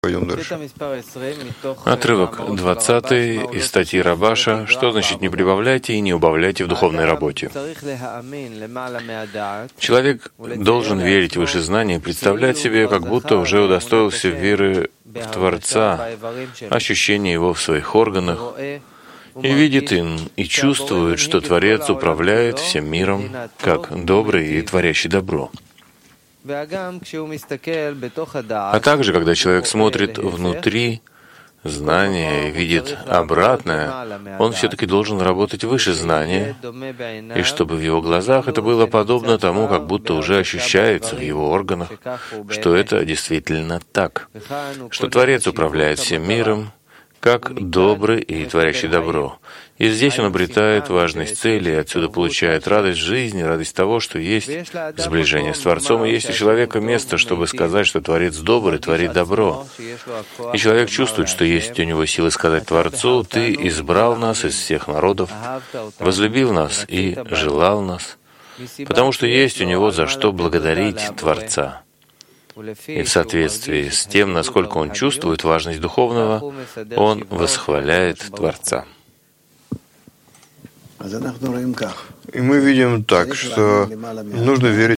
Пойдем дальше. Отрывок 20 из статьи Рабаша «Что значит не прибавляйте и не убавляйте в духовной работе?» Человек должен верить в выше знания и представлять себе, как будто уже удостоился веры в Творца, ощущения Его в своих органах, и видит и чувствует, что Творец управляет всем миром, как добрый и творящий добро. А также, когда человек смотрит внутри знания и видит обратное, он все-таки должен работать выше знания, и чтобы в его глазах это было подобно тому, как будто уже ощущается в его органах, что это действительно так, что Творец управляет всем миром, как добрый и творящий добро. И здесь он обретает важность цели, и отсюда получает радость жизни, радость того, что есть сближение с Творцом, и есть у человека место, чтобы сказать, что Творец добрый, творит добро. И человек чувствует, что есть у него силы сказать Творцу: «Ты избрал нас из всех народов, возлюбил нас и желал нас», потому что есть у него за что благодарить Творца. И в соответствии с тем, насколько он чувствует важность духовного, он восхваляет Творца. И мы видим так, что нужно верить